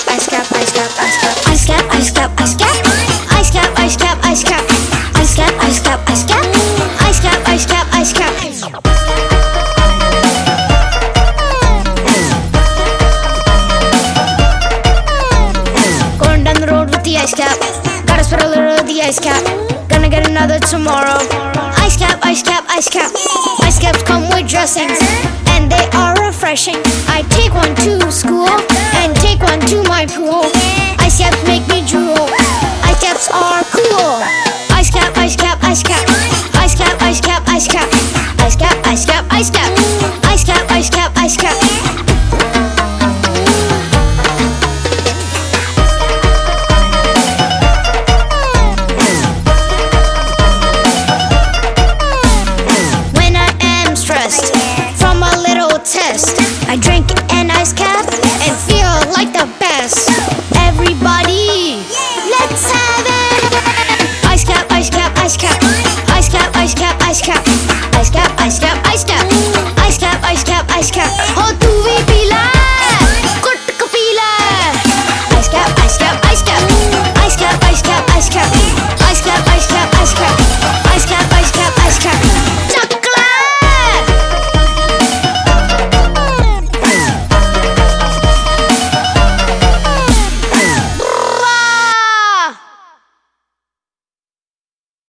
ice cap, ice cap, ice cap, ice cap, ice cap, ice cap, ice cap, ice cap, ice cap, ice cap, ice cap, ice cap, ice cap, ice cap, ice cap. Going down the road with the ice cap, gotta spread a little of the ice cap. Gonna get another tomorrow. Ice cap, ice cap, ice cap. Ice caps come with dressings, and they are refreshing. I take one to school and take one to my pool.